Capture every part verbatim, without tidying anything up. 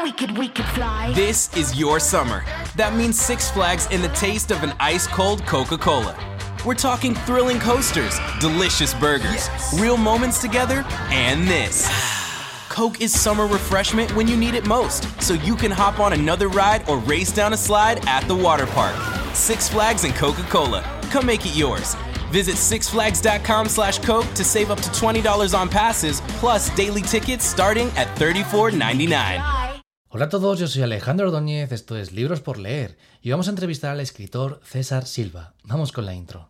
we could, we could fly. This is your summer. That means Six Flags and the taste of an ice-cold Coca-Cola. We're talking thrilling coasters, delicious burgers, yes. real moments together, and this. Coke is summer refreshment when you need it most, so you can hop on another ride or race down a slide at the water park. Six Flags and Coca-Cola. Come make it yours. Visit sixflags.com slash Coke to save up to twenty dollars on passes, plus daily tickets starting at thirty-four ninety-nine. Hola a todos, yo soy Alejandro Ordóñez, esto es Libros por Leer, y vamos a entrevistar al escritor César Silva. Vamos con la intro.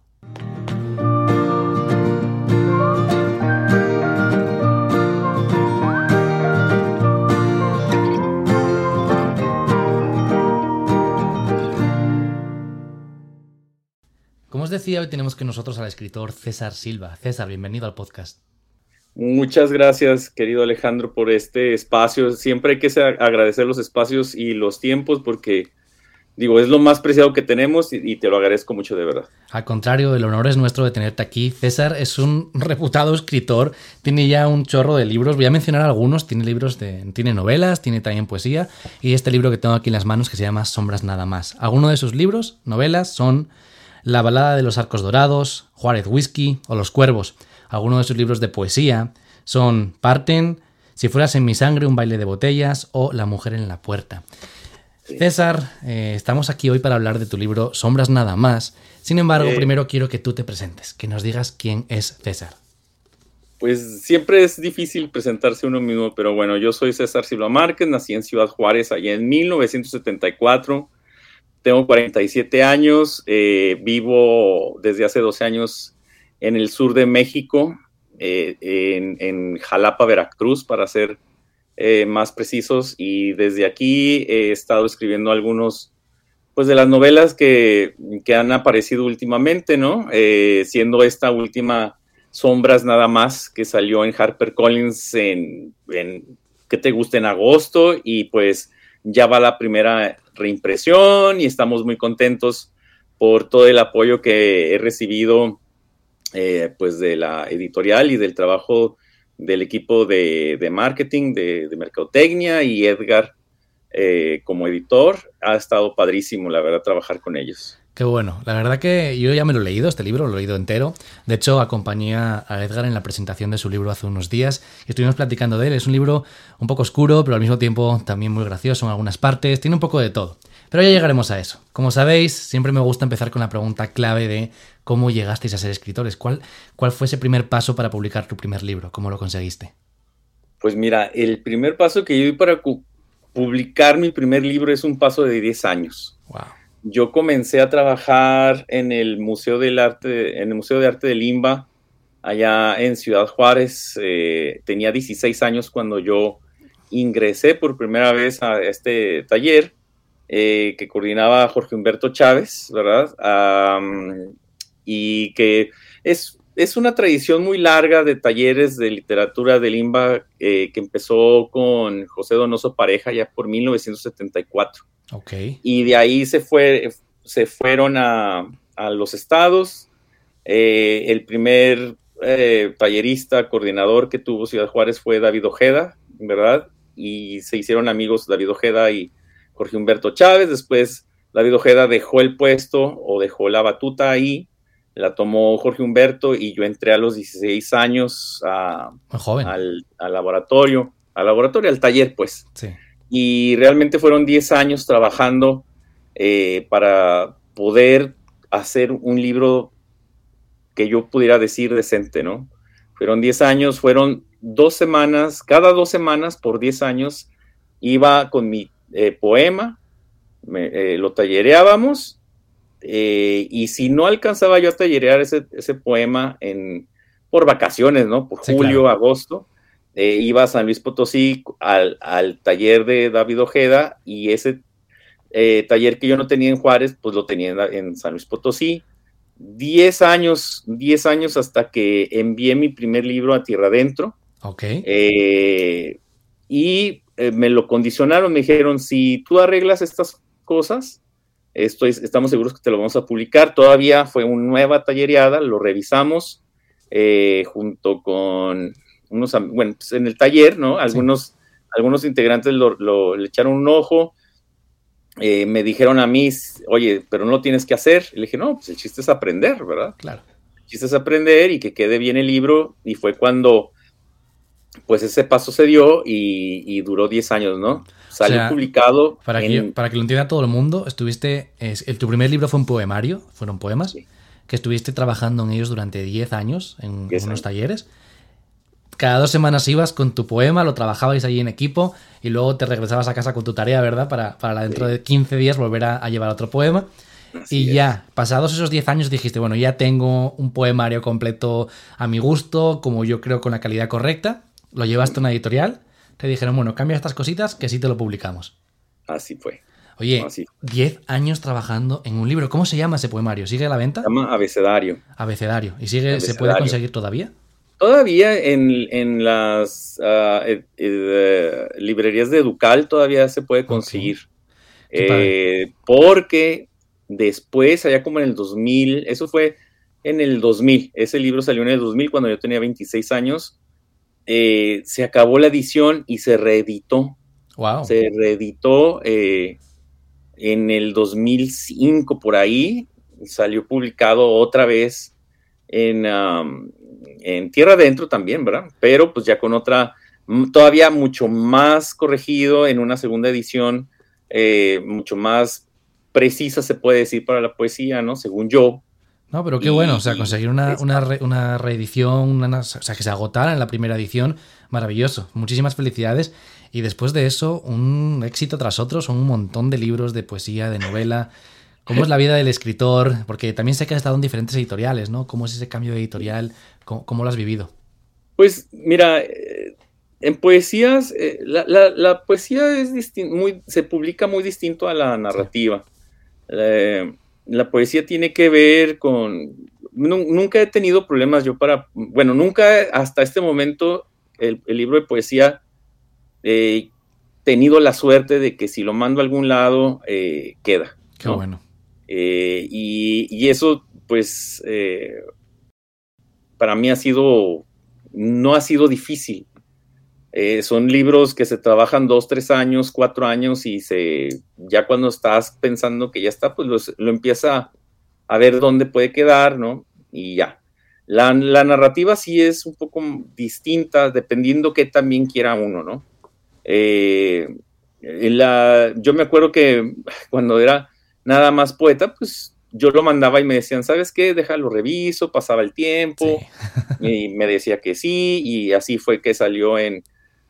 Como os decía, hoy tenemos con nosotros al escritor César Silva. César, bienvenido al podcast. Muchas gracias, querido Alejandro, por este espacio. Siempre hay que agradecer los espacios y los tiempos porque, digo, es lo más preciado que tenemos y, y te lo agradezco mucho, de verdad. Al contrario, el honor es nuestro de tenerte aquí. César es un reputado escritor, tiene ya un chorro de libros. Voy a mencionar algunos. Tiene libros de, tiene novelas, tiene también poesía y este libro que tengo aquí en las manos que se llama Sombras nada más. Algunos de sus libros, novelas, son La balada de los arcos dorados, Juárez Whisky o Los cuervos. Algunos de sus libros de poesía son Parten, Si fueras en mi sangre, un baile de botellas o La mujer en la puerta. Sí. César, eh, estamos aquí hoy para hablar de tu libro Sombras nada más. Sin embargo, eh, primero quiero que tú te presentes, que nos digas quién es César. Pues siempre es difícil presentarse uno mismo, pero bueno, yo soy César Silva Márquez, nací en Ciudad Juárez allá en mil novecientos setenta y cuatro. Tengo cuarenta y siete años, eh, vivo desde hace doce años en el sur de México, eh, en, en Jalapa, Veracruz, para ser eh, más precisos, y desde aquí he estado escribiendo algunos, pues, de las novelas que, que han aparecido últimamente, ¿no? Eh, siendo esta última Sombras nada más, que salió en HarperCollins en, en ¿qué te gusta? En agosto, y pues ya va la primera reimpresión y estamos muy contentos por todo el apoyo que he recibido eh, pues de la editorial y del trabajo del equipo de, de marketing, de, de mercadotecnia, y Edgar eh, como editor. Ha estado padrísimo, la verdad, trabajar con ellos. Qué bueno. La verdad que yo ya me lo he leído, este libro, lo he leído entero. De hecho, acompañé a Edgar en la presentación de su libro hace unos días y estuvimos platicando de él. Es un libro un poco oscuro, pero al mismo tiempo también muy gracioso en algunas partes. Tiene un poco de todo. Pero ya llegaremos a eso. Como sabéis, siempre me gusta empezar con la pregunta clave de cómo llegasteis a ser escritores. ¿Cuál, cuál fue ese primer paso para publicar tu primer libro? ¿Cómo lo conseguiste? Pues mira, el primer paso que yo di para cu- publicar mi primer libro es un paso de diez años. Wow. Yo comencé a trabajar en el Museo del Arte, en el Museo de Arte de Limba, allá en Ciudad Juárez. Eh, tenía dieciséis años cuando yo ingresé por primera vez a este taller eh, que coordinaba Jorge Humberto Chávez, ¿verdad? Um, y que es, es una tradición muy larga de talleres de literatura de Limba eh, que empezó con José Donoso Pareja ya por mil novecientos setenta y cuatro. Okay. Y de ahí se, fue, se fueron a, a los estados. Eh, el primer eh, tallerista, coordinador que tuvo Ciudad Juárez fue David Ojeda, ¿verdad? Y se hicieron amigos David Ojeda y Jorge Humberto Chávez. Después David Ojeda dejó el puesto o dejó la batuta ahí, la tomó Jorge Humberto y yo entré a los dieciséis años a, Muy joven. Al, al laboratorio, al laboratorio, al taller, pues. Sí. Y realmente fueron diez años trabajando eh, para poder hacer un libro que yo pudiera decir decente, ¿no? Fueron diez años, fueron dos semanas, cada dos semanas por diez años iba con mi eh, poema, me, eh, lo tallereábamos eh, y si no alcanzaba yo a tallerear ese, ese poema en, por vacaciones, ¿no? Por sí, julio, claro. agosto. Eh, iba a San Luis Potosí al, al taller de David Ojeda y ese eh, taller que yo no tenía en Juárez, pues lo tenía en, en San Luis Potosí. Diez años, diez años hasta que envié mi primer libro a Tierra Adentro. Ok. Eh, y eh, me lo condicionaron, me dijeron, si tú arreglas estas cosas, estoy, estamos seguros que te lo vamos a publicar. Todavía fue una nueva tallereada, lo revisamos eh, junto con unos, bueno, pues en el taller, ¿no? Algunos algunos integrantes lo, lo, le echaron un ojo, eh, me dijeron a mí, oye, pero no lo tienes que hacer. Y le dije, no, pues el chiste es aprender, ¿verdad? Claro. El chiste es aprender y que quede bien el libro, y fue cuando, pues ese paso se dio y, y duró diez años, ¿no? Salió o sea, publicado. Para, en... que yo, para que lo entienda todo el mundo, estuviste, es, el, tu primer libro fue un poemario, fueron poemas, sí. que estuviste trabajando en ellos durante diez años, en, en unos talleres. Cada dos semanas ibas con tu poema, lo trabajabais allí en equipo y luego te regresabas a casa con tu tarea, ¿verdad? Para, para dentro sí. de quince días volver a, a llevar otro poema. Así y es. Ya, pasados esos diez años dijiste, bueno, ya tengo un poemario completo a mi gusto, como yo creo con la calidad correcta. Lo llevaste a una editorial, te dijeron, bueno, cambia estas cositas que sí te lo publicamos. Así fue. Oye, Así fue. diez años trabajando en un libro. ¿Cómo se llama ese poemario? ¿Sigue a la venta? Se llama Abecedario. Abecedario. ¿Y sigue, Abecedario. ¿Se puede conseguir todavía? Todavía en, en las uh, eh, eh, librerías de Educal todavía se puede conseguir. Okay. Eh, porque después, allá como en el dos mil, eso fue en el dos mil, ese libro salió en el dos mil cuando yo tenía veintiséis años, eh, se acabó la edición y se reeditó. Wow. Se reeditó eh, en el dos mil cinco por ahí, salió publicado otra vez en... Um, en Tierra Adentro también, ¿verdad? Pero pues ya con otra, todavía mucho más corregido, en una segunda edición, eh, mucho más precisa se puede decir para la poesía, ¿no? Según yo. No, pero qué y, bueno, o sea, conseguir una, una, re, una reedición, una, o sea, que se agotara en la primera edición, maravilloso. Muchísimas felicidades. Y después de eso, un éxito tras otro, son un montón de libros de poesía, de novela. ¿Cómo es la vida del escritor? Porque también sé que has estado en diferentes editoriales, ¿no? ¿Cómo es ese cambio de editorial? ¿Cómo, cómo lo has vivido? Pues mira, eh, en poesías, eh, la, la, la poesía es distin- muy, se publica muy distinto a la narrativa. Sí. La, la poesía tiene que ver con... Nu- nunca he tenido problemas yo para... Bueno, nunca hasta este momento el, el libro de poesía he eh, tenido la suerte de que si lo mando a algún lado, eh, queda. Qué ¿no? bueno. Eh, y, y eso, pues, eh, para mí ha sido, no ha sido difícil. Eh, son libros que se trabajan dos, tres años, cuatro años y se, ya cuando estás pensando que ya está, pues lo, lo empieza a ver dónde puede quedar, ¿no? Y ya. La, la narrativa sí es un poco distinta, dependiendo qué también quiera uno, ¿no? Eh, la, yo me acuerdo que cuando era nada más poeta, pues yo lo mandaba y me decían, ¿sabes qué? Déjalo reviso, pasaba el tiempo, sí. Y me decía que sí, y así fue que salió en,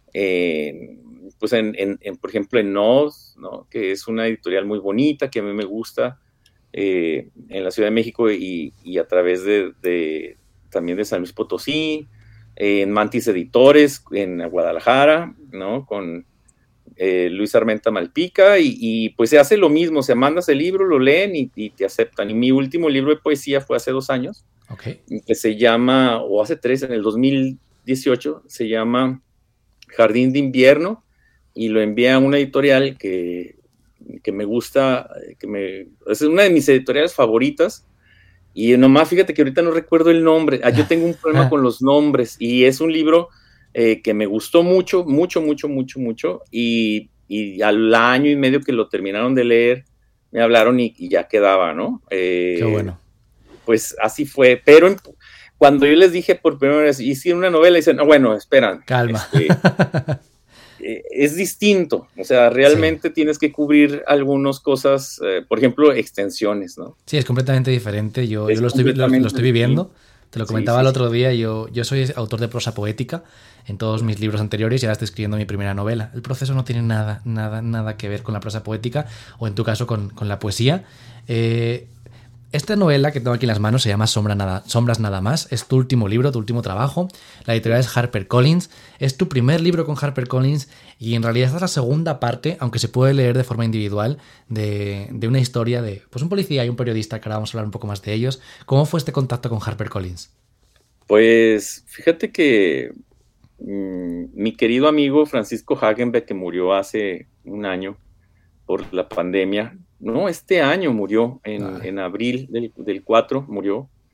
en pues en, en, en, por ejemplo, en Nos, ¿no? Que es una editorial muy bonita, que a mí me gusta, eh, en la Ciudad de México y, y a través de, de, también de San Luis Potosí, eh, en Mantis Editores, en Guadalajara, ¿no? Con... Eh, Luis Armenta Malpica, y, y pues se hace lo mismo, se mandas el libro, lo leen y, y te aceptan. Y mi último libro de poesía fue hace dos años, okay. que se llama, o hace tres, en el dos mil dieciocho, se llama Jardín de Invierno, y lo envié a una editorial que, que me gusta, que me, es una de mis editoriales favoritas, y nomás fíjate que ahorita no recuerdo el nombre. Ah, yo tengo un problema con los nombres, y es un libro... Eh, que me gustó mucho, mucho, mucho, mucho, mucho, y, y al año y medio que lo terminaron de leer, me hablaron y, y ya quedaba, ¿no? Eh, Qué bueno. Pues así fue, pero en, cuando yo les dije por primera vez, hice una novela, dicen, no, bueno, esperan. Calma. Este, eh, es distinto, o sea, realmente sí. Tienes que cubrir algunas cosas, eh, por ejemplo, extensiones, ¿no? Sí, es completamente diferente, yo, yo lo, estoy, lo, lo estoy viviendo. Te lo comentaba sí, sí, el otro día, yo, yo soy autor de prosa poética en todos mis libros anteriores y ahora estoy escribiendo mi primera novela. El proceso no tiene nada, nada, nada que ver con la prosa poética o en tu caso con, con la poesía. Eh, esta novela que tengo aquí en las manos se llama Sombra nada, Sombras Nada Más. Es tu último libro, tu último trabajo. La editorial es HarperCollins. Es tu primer libro con HarperCollins y en realidad esta es la segunda parte, aunque se puede leer de forma individual, de, de una historia de pues un policía y un periodista, que ahora vamos a hablar un poco más de ellos. ¿Cómo fue este contacto con HarperCollins? Pues fíjate que mmm, mi querido amigo Francisco Hagenbeck, que murió hace un año por la pandemia, no, este año murió, en, en abril del, del cuatro murió,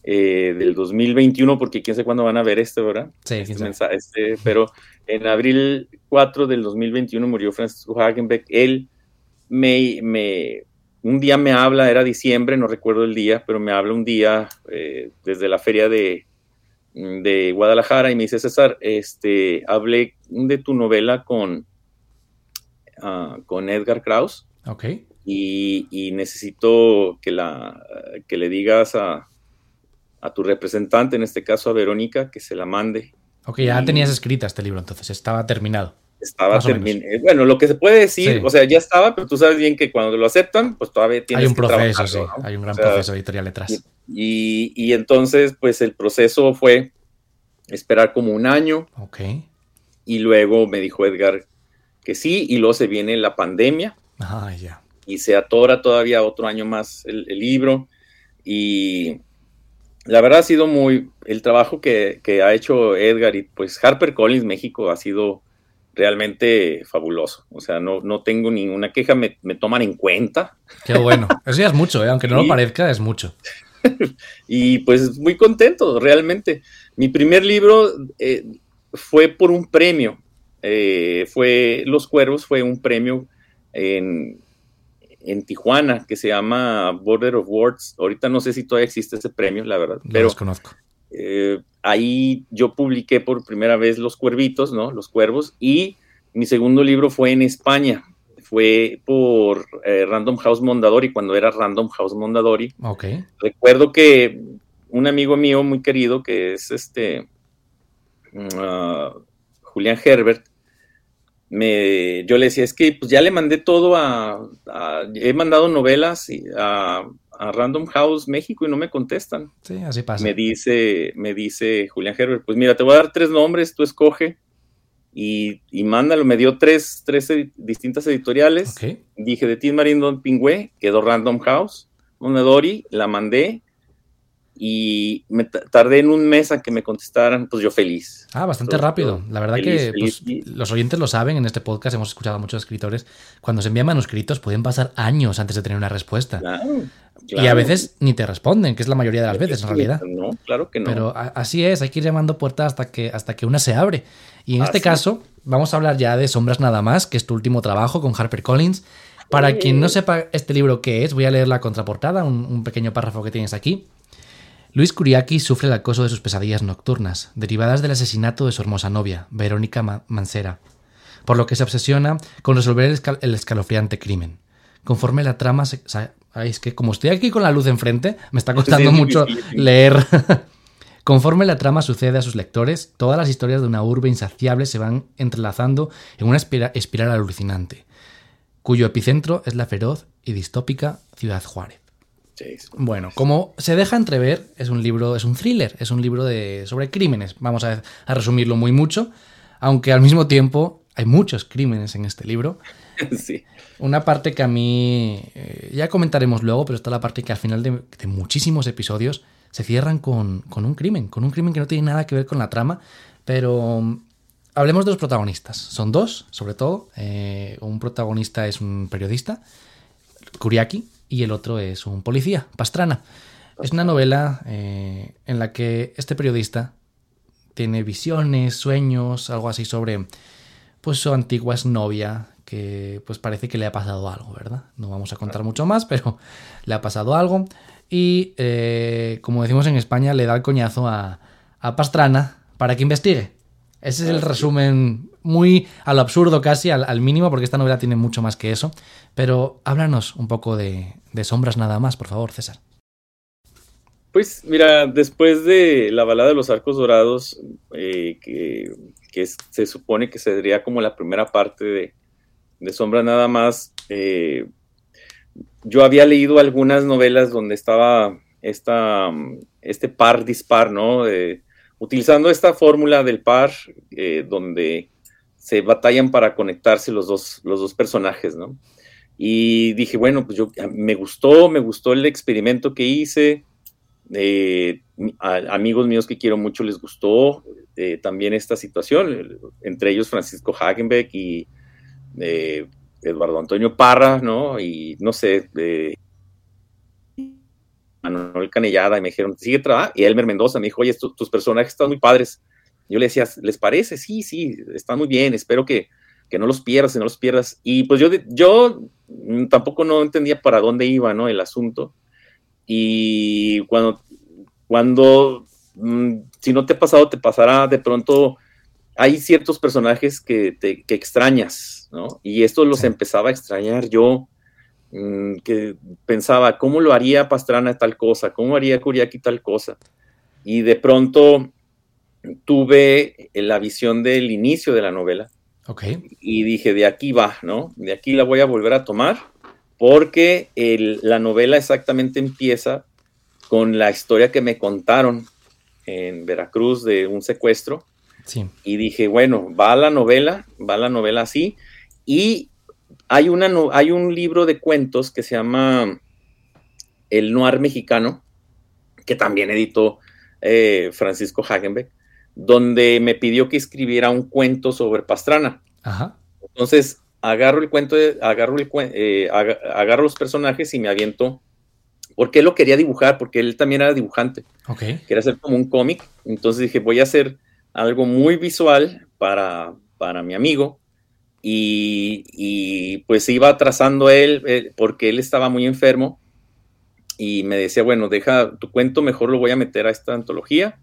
eh, del dos mil veintiuno, porque quién sabe cuándo van a ver este, ¿verdad? Sí, este quién sabe. mensaje, este, pero en abril cuatro del dos mil veintiuno murió Francisco Hagenbeck. Él me, me, un día me habla, era diciembre, no recuerdo el día, pero me habla un día eh, desde la feria de, de Guadalajara y me dice, César, este, hablé de tu novela con, uh, con Edgar Kraus. Ok. Y, y necesito que, la, que le digas a, a tu representante, en este caso a Verónica, que se la mande. Ok, ya y tenías escrita este libro, entonces estaba terminado. Estaba terminado. Bueno, lo que se puede decir, sí. O sea, ya estaba, pero tú sabes bien que cuando lo aceptan, pues todavía tienes hay un que proceso, sí, ¿no? Hay un gran o sea, proceso editorial detrás. Y, y, y entonces, pues el proceso fue esperar como un año. Ok. Y luego me dijo Edgar que sí, y luego se viene la pandemia. Ah, ya. Y se atora todavía otro año más el, el libro, y la verdad ha sido muy, el trabajo que, que ha hecho Edgar y pues HarperCollins México ha sido realmente fabuloso, o sea, no, no tengo ninguna queja, me, me toman en cuenta. Qué bueno, eso ya es mucho, ¿eh? Aunque no y, lo parezca, es mucho. Y pues muy contento, realmente. Mi primer libro eh, fue por un premio, eh, fue Los Cuervos, fue un premio en... en Tijuana, que se llama Border of Words. Ahorita no sé si todavía existe ese premio, la verdad. Lo pero desconozco. Eh, ahí yo publiqué por primera vez Los Cuervitos, ¿no? Los Cuervos, y mi segundo libro fue en España. Fue por eh, Random House Mondadori, cuando era Random House Mondadori. Okay. Recuerdo que un amigo mío muy querido, que es este uh, Julián Herbert, Me, yo le decía, es que pues ya le mandé todo a, a he mandado novelas a, a Random House México y no me contestan. Sí, así pasa. Me dice, me dice Julián Herbert, pues mira, te voy a dar tres nombres, tú escoge y, y mándalo. Me dio tres, tres ed- distintas editoriales. Okay. Dije, de Tin Marín Don Pingüe, quedó Random House, Mondadori, la mandé. Y me t- tardé en un mes a que me contestaran, pues yo feliz. Ah, bastante Entonces, rápido. La verdad feliz, que feliz, pues, y... los oyentes lo saben, en este podcast hemos escuchado a muchos escritores, cuando se envían manuscritos pueden pasar años antes de tener una respuesta. Claro, claro. Y a veces ni te responden, que es la mayoría de las veces en realidad. No, claro que no. Pero a- así es, hay que ir llamando puertas hasta que, hasta que una se abre. Y en Así este caso, vamos a hablar ya de Sombras Nada Más, que es tu último trabajo con HarperCollins. Para Eh. quien no sepa este libro qué es, voy a leer la contraportada, un, un pequeño párrafo que tienes aquí. Luis Curiaki sufre el acoso de sus pesadillas nocturnas, derivadas del asesinato de su hermosa novia, Verónica Ma- Mancera, por lo que se obsesiona con resolver el, escal- el escalofriante crimen. Conforme la trama... Se, ay, es que como estoy aquí con la luz enfrente, me está costando Sí, mucho sí, sí. leer. Conforme la trama sucede a sus lectores, todas las historias de una urbe insaciable se van entrelazando en una espira- espiral alucinante, cuyo epicentro es la feroz y distópica Ciudad Juárez. Bueno, como se deja entrever, es un libro, es un thriller, es un libro de, sobre crímenes. Vamos a, a resumirlo muy mucho, aunque al mismo tiempo hay muchos crímenes en este libro. Sí. Una parte que a mí, eh, ya comentaremos luego, pero está la parte que al final de, de muchísimos episodios se cierran con, con un crimen, con un crimen que no tiene nada que ver con la trama, pero um, hablemos de los protagonistas. Son dos, sobre todo. Eh, un protagonista es un periodista, Curiaki, y el otro es un policía, Pastrana. Es una novela eh, en la que este periodista tiene visiones, sueños, algo así sobre pues su antigua exnovia, que pues parece que le ha pasado algo, ¿verdad? No vamos a contar mucho más, pero le ha pasado algo. Y eh, como decimos en España, le da el coñazo a, a Pastrana para que investigue. Ese es el resumen muy a lo absurdo casi, al, al mínimo, porque esta novela tiene mucho más que eso. Pero háblanos un poco de, de Sombras Nada Más, por favor, César. Pues mira, después de la balada de los arcos dorados, eh, que, que es, se supone que sería como la primera parte de, de Sombras Nada Más, eh, yo había leído algunas novelas donde estaba esta, este par dispar, ¿no? Eh, utilizando esta fórmula del par, eh, donde se batallan para conectarse los dos, los dos personajes, ¿no? Y dije, bueno, pues yo me gustó, me gustó el experimento que hice. Eh, a, amigos míos que quiero mucho les gustó eh, también esta situación, entre ellos Francisco Hagenbeck y eh, Eduardo Antonio Parra, ¿no? Y no sé, eh, Manuel Canellada y me dijeron, sigue trabajando. Y Elmer Mendoza me dijo, oye, tu, tus personajes están muy padres. Yo le decía, ¿les parece? Sí, sí, están muy bien, espero que, que no los pierdas, que no los pierdas. Y pues yo, yo tampoco no entendía para dónde iba, ¿no? El asunto. Y cuando, cuando mmm, si no te ha pasado, te pasará de pronto. Hay ciertos personajes que, te, que extrañas, ¿no? Y esto los sí. empezaba a extrañar yo, mmm, que pensaba, ¿cómo lo haría Pastrana tal cosa? ¿Cómo haría Kuriaki tal cosa? Y de pronto tuve la visión del inicio de la novela. Okay. Y dije, de aquí va, ¿no? De aquí la voy a volver a tomar, porque el, la novela exactamente empieza con la historia que me contaron en Veracruz de un secuestro. Sí. Y dije, bueno, va la novela, va la novela así. Y hay, una, hay un libro de cuentos que se llama El Noir Mexicano, que también editó eh, Francisco Hagenbeck, donde me pidió que escribiera un cuento sobre Pastrana. Ajá. Entonces, agarro el cuento, de, agarro, el, eh, ag agarro los personajes y me aviento, porque él lo quería dibujar, porque él también era dibujante. Okay. Quería hacer como un cómic. Entonces dije, voy a hacer algo muy visual para, para mi amigo. Y, y pues iba trazando él, eh, porque él estaba muy enfermo. Y me decía, bueno, deja tu cuento, mejor lo voy a meter a esta antología.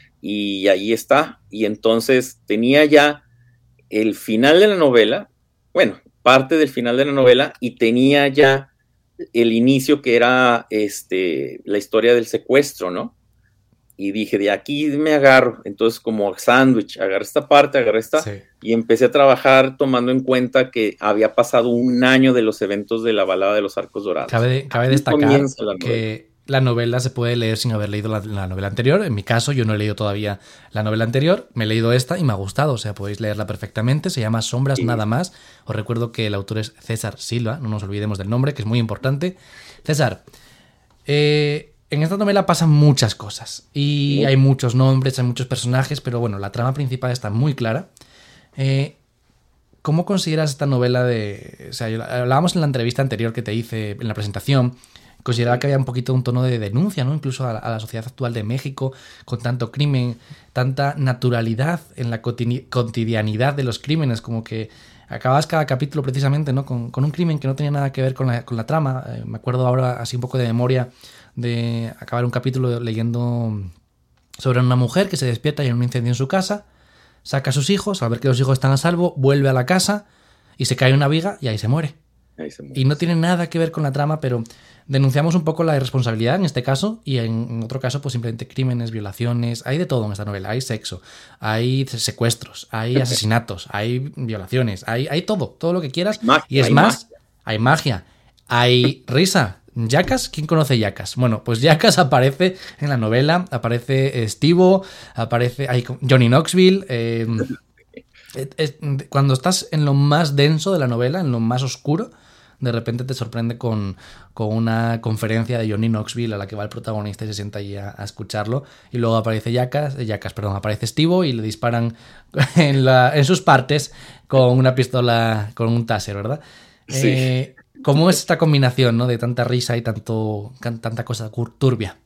Y ahí está. Y entonces tenía ya el final de la novela, bueno, parte del final de la novela, y tenía ya el inicio que era este, la historia del secuestro, ¿no? Y dije, de aquí me agarro. Entonces, como sándwich, agarré esta parte, agarré esta, sí. Y empecé a trabajar tomando en cuenta que había pasado un año de los eventos de la balada de los Arcos Dorados. Cabe, cabe destacar la que la novela se puede leer sin haber leído la, la novela anterior. En mi caso, yo no he leído todavía la novela anterior, me he leído esta y me ha gustado, o sea, podéis leerla perfectamente. Se llama Sombras, sí. Nada más. Os recuerdo que el autor es César Silva, no nos olvidemos del nombre, que es muy importante. César, eh, en esta novela pasan muchas cosas y sí. Hay muchos nombres, hay muchos personajes, pero bueno, la trama principal está muy clara. Eh, ¿Cómo consideras esta novela de...? O sea, hablábamos en la entrevista anterior que te hice, en la presentación, consideraba que había un poquito un tono de denuncia, ¿no? Incluso a, a la sociedad actual de México, con tanto crimen, tanta naturalidad en la cotidianidad de los crímenes, como que acabas cada capítulo precisamente, ¿no? Con, con un crimen que no tenía nada que ver con la, con la trama. Eh, me acuerdo ahora, así un poco de memoria, de acabar un capítulo leyendo sobre una mujer que se despierta y hay un incendio en su casa, saca a sus hijos, al ver que los hijos están a salvo, vuelve a la casa y se cae una viga y ahí se muere. Ahí se muere. Y no tiene nada que ver con la trama, pero denunciamos un poco la irresponsabilidad en este caso, y en, en otro caso pues simplemente crímenes, violaciones, hay de todo en esta novela, hay sexo, hay secuestros, hay asesinatos, hay violaciones, hay, hay todo, todo lo que quieras, magia, y es hay más, magia. hay magia, hay risa. Jackass, ¿quién conoce Jackass? Bueno, pues Jackass aparece en la novela, aparece Steve-O, aparece hay Johnny Knoxville. Eh, es, es, cuando estás en lo más denso de la novela, en lo más oscuro, de repente te sorprende con, con una conferencia de Johnny Knoxville a la que va el protagonista y se sienta allí a, a escucharlo, y luego aparece Jackass, Jackass, perdón, aparece Steve-O y le disparan en, la, en sus partes con una pistola, con un taser, ¿verdad? Sí. Eh, ¿Cómo es esta combinación, ¿no? De tanta risa y tanto, tanta cosa turbia?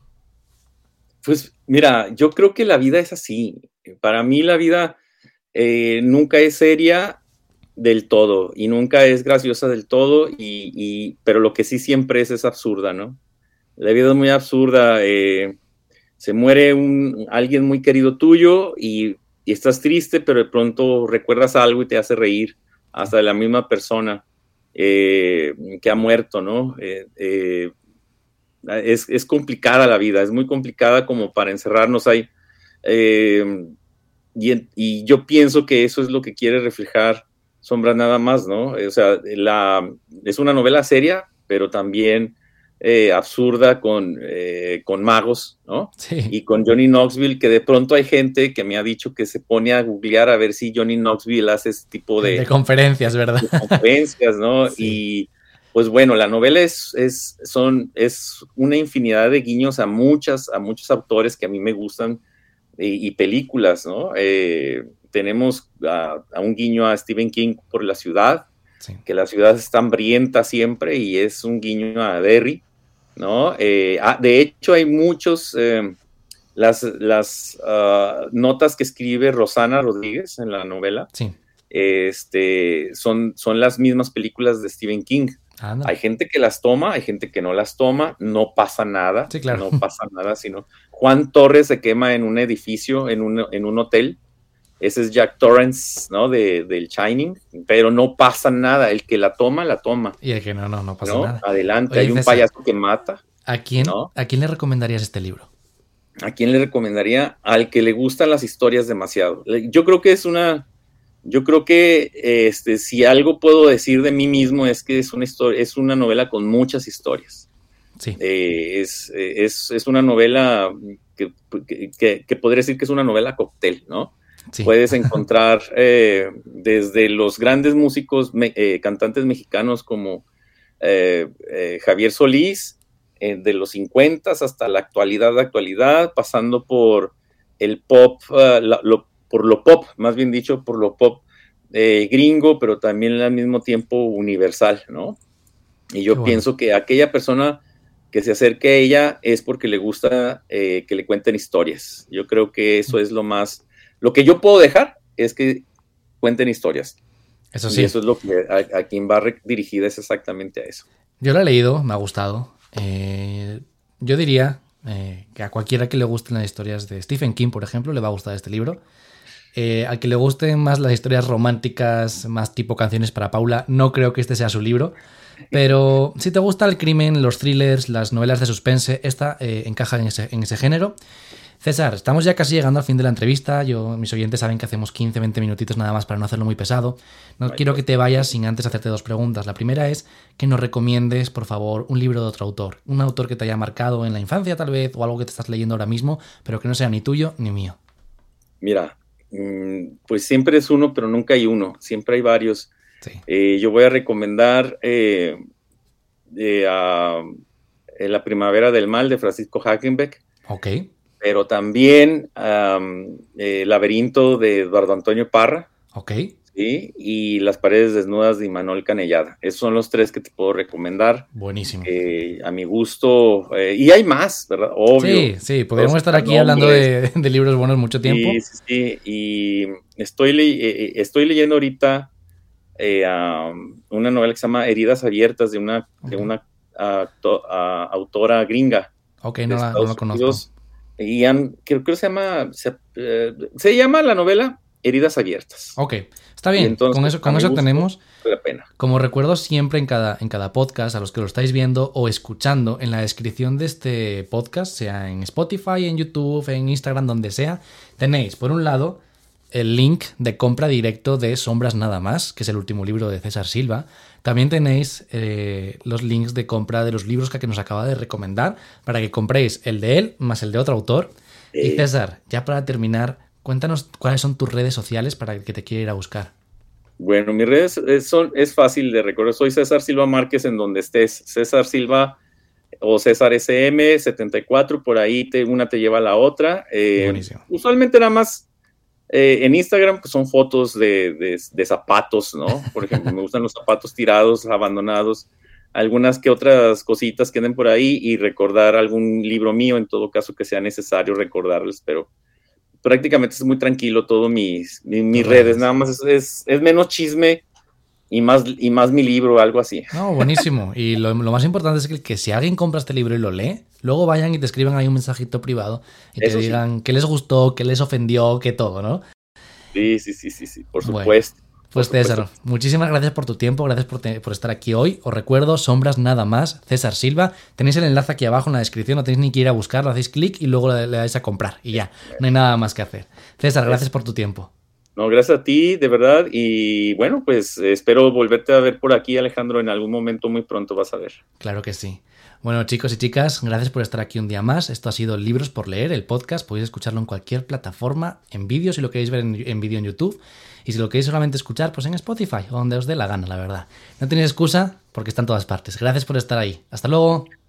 Pues mira, yo creo que la vida es así. Para mí la vida eh, nunca es seria del todo y nunca es graciosa del todo, y, y, pero lo que sí siempre es es absurda, ¿no? La vida es muy absurda. Eh, se muere un, alguien muy querido tuyo y, y estás triste, pero de pronto recuerdas algo y te hace reír, hasta de la misma persona eh, que ha muerto, ¿no? Eh, eh, es, es complicada la vida, es muy complicada como para encerrarnos ahí. Eh, y, y yo pienso que eso es lo que quiere reflejar Sombras Nada Más, ¿no? O sea, la, es una novela seria, pero también eh, absurda, con, eh, con magos, ¿no? Sí. Y con Johnny Knoxville, que de pronto hay gente que me ha dicho que se pone a googlear a ver si Johnny Knoxville hace ese tipo de... De conferencias, ¿verdad? De conferencias, ¿no? Sí. Y pues bueno, la novela es, es, son, es una infinidad de guiños a, muchas, a muchos autores que a mí me gustan, y, y películas, ¿no? Eh, tenemos a, a un guiño a Stephen King por La Ciudad, sí. Que La Ciudad está hambrienta siempre, y es un guiño a Derry. ¿no? Eh, ah, de hecho, hay muchos, eh, las, las uh, notas que escribe Rosana Rodríguez en la novela, sí. este, son, son las mismas películas de Stephen King. Anda. Hay gente que las toma, hay gente que no las toma, no pasa nada, sí, claro. no pasa nada, sino Juan Torres se quema en un edificio, en un, en un hotel. Ese es Jack Torrance, ¿no? De, del Shining, pero no pasa nada. El que la toma, la toma. Y el que no, no, no pasa ¿no? nada. Adelante, Oye, hay un César, payaso que mata. ¿A quién, ¿no? ¿A quién le recomendarías este libro? ¿A quién le recomendaría? Al que le gustan las historias demasiado. Yo creo que es una... Yo creo que este, si algo puedo decir de mí mismo es que es una, historia, es una novela con muchas historias. Sí. Eh, es, es, es una novela que, que, que podría decir que es una novela cóctel, ¿no? Sí. Puedes encontrar eh, desde los grandes músicos, me, eh, cantantes mexicanos como eh, eh, Javier Solís, eh, de los cincuenta hasta la actualidad, la actualidad, pasando por el pop, uh, la, lo, por lo pop, más bien dicho, por lo pop eh, gringo, pero también al mismo tiempo universal, ¿no? Y yo Qué pienso bueno. que aquella persona que se acerque a ella es porque le gusta eh, que le cuenten historias. Yo creo que eso es lo más... Lo que yo puedo dejar es que cuenten historias. Eso sí. Y eso es lo que a, a quien va dirigida es exactamente a eso. Yo la he leído, me ha gustado. Eh, yo diría eh, que a cualquiera que le gusten las historias de Stephen King, por ejemplo, le va a gustar este libro. Eh, al que le gusten más las historias románticas, más tipo Canciones para Paula, no creo que este sea su libro. Pero si te gusta el crimen, los thrillers, las novelas de suspense, esta eh, encaja en ese, en ese género. César, estamos ya casi llegando al fin de la entrevista. Yo, mis oyentes saben que hacemos quince a veinte minutitos nada más para no hacerlo muy pesado. No Ay, quiero que te vayas sin antes hacerte dos preguntas. La primera es que nos recomiendes, por favor, un libro de otro autor. Un autor que te haya marcado en la infancia, tal vez, o algo que te estás leyendo ahora mismo, pero que no sea ni tuyo ni mío. Mira, pues siempre es uno, pero nunca hay uno. Siempre hay varios. Sí. Eh, yo voy a recomendar eh, eh, a, La Primavera del Mal de Francisco Hagenbeck. Ok. Pero también um, eh, Laberinto de Eduardo Antonio Parra. Ok. ¿Sí? Y Las Paredes Desnudas de Imanol Canellada. Esos son los tres que te puedo recomendar. Buenísimo. Eh, a mi gusto. Eh, y hay más, ¿verdad? Obvio. Sí, sí. Podríamos estar aquí hablando de, de libros buenos mucho tiempo. Sí, sí, sí. Y estoy, le eh, estoy leyendo ahorita eh, um, una novela que se llama Heridas Abiertas de una, okay. de una uh, to, uh, autora gringa. Ok, no la, no la conozco. Unidos. Y han, creo que se llama, se, eh, se llama la novela Heridas Abiertas. Ok, está bien, entonces, con eso, con eso tenemos, la pena. Como recuerdo siempre en cada, en cada podcast, a los que lo estáis viendo o escuchando, en la descripción de este podcast, sea en Spotify, en YouTube, en Instagram, donde sea, tenéis, por un lado, el link de compra directo de Sombras Nada Más, que es el último libro de César Silva. También tenéis eh, los links de compra de los libros que nos acaba de recomendar para que compréis el de él más el de otro autor. Eh. Y César, ya para terminar, cuéntanos cuáles son tus redes sociales para el que te quiera ir a buscar. Bueno, mis redes son, es fácil de recordar. Soy César Silva Márquez en donde estés. César Silva o César S M setenta y cuatro, por ahí te, una te lleva a la otra. Eh, Buenísimo. Usualmente nada más Eh, en Instagram pues, son fotos de, de, de zapatos, ¿no? Por ejemplo, me gustan los zapatos tirados, abandonados, algunas que otras cositas que anden por ahí y recordar algún libro mío, en todo caso que sea necesario recordarles, pero prácticamente es muy tranquilo todo mis, mis, mis redes, nada más es, es, es menos chisme y más, y más mi libro, algo así. No, buenísimo. Y lo, lo más importante es que, que si alguien compra este libro y lo lee, luego vayan y te escriban ahí un mensajito privado y Eso te digan sí. qué les gustó, qué les ofendió, qué todo, ¿no? Sí, sí, sí, sí, sí, por supuesto. Bueno, pues por César, supuesto. muchísimas gracias por tu tiempo, gracias por, te, por estar aquí hoy. Os recuerdo, Sombras Nada Más, César Silva. Tenéis el enlace aquí abajo en la descripción, no tenéis ni que ir a buscarlo, hacéis clic y luego le, le dais a comprar y ya, no hay nada más que hacer. César, gracias por tu tiempo. No, gracias a ti, de verdad, y bueno, pues espero volverte a ver por aquí, Alejandro, en algún momento muy pronto vas a ver. Claro que sí. Bueno, chicos y chicas, gracias por estar aquí un día más. Esto ha sido Libros por Leer, el podcast. Podéis escucharlo en cualquier plataforma, en vídeo, si lo queréis ver en, en vídeo en YouTube, y si lo queréis solamente escuchar, pues en Spotify, o donde os dé la gana, la verdad. No tenéis excusa, porque está en todas partes. Gracias por estar ahí. Hasta luego.